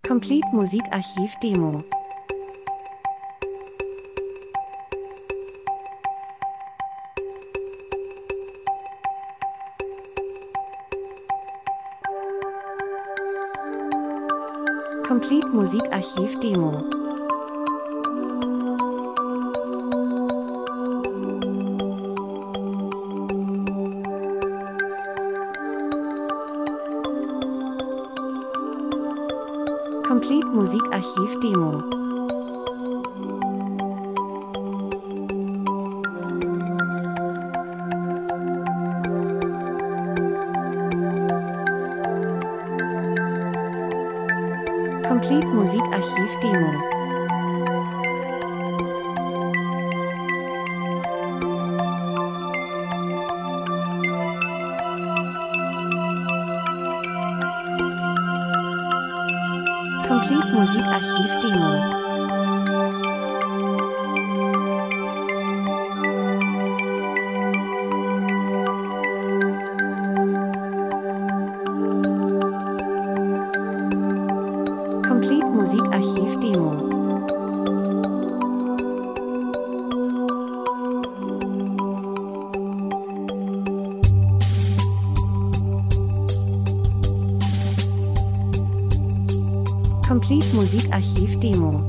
Complete Musikarchiv Demo. Complete Musikarchiv Demo. Complete Musikarchiv Demo. Complete Musikarchiv Demo. Complete Musikarchiv Demo. Complete Musikarchiv Demo. Complete Musikarchiv Demo.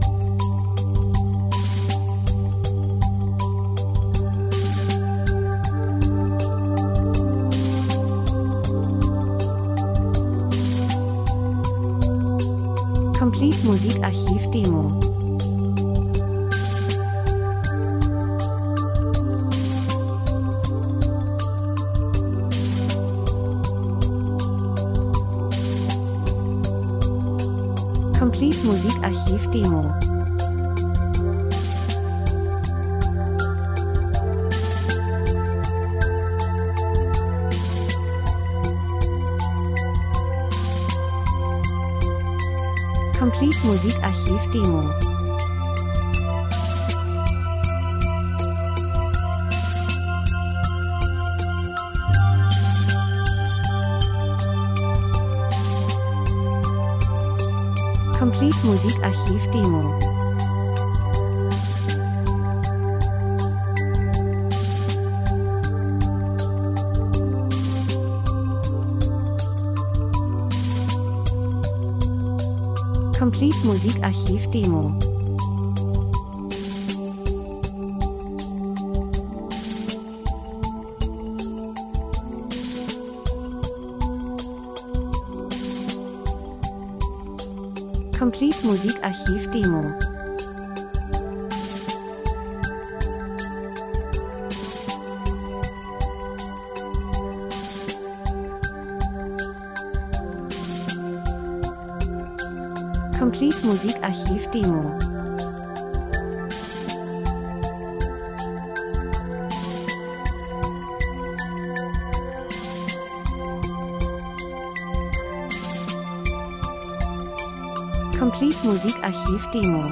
Complete Musikarchiv Demo. Complete Musikarchiv Demo. Complete Musikarchiv Demo. Complete Musikarchiv Demo. Complete Musikarchiv Demo. Complete Musikarchiv Demo. Complete Musikarchiv Demo. Complete Musikarchiv Demo.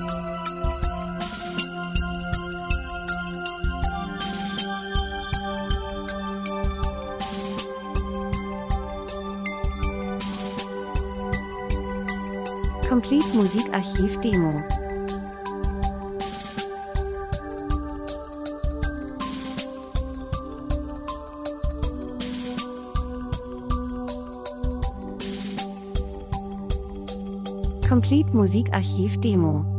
Complete Musikarchiv Demo. Complete Musikarchiv Demo.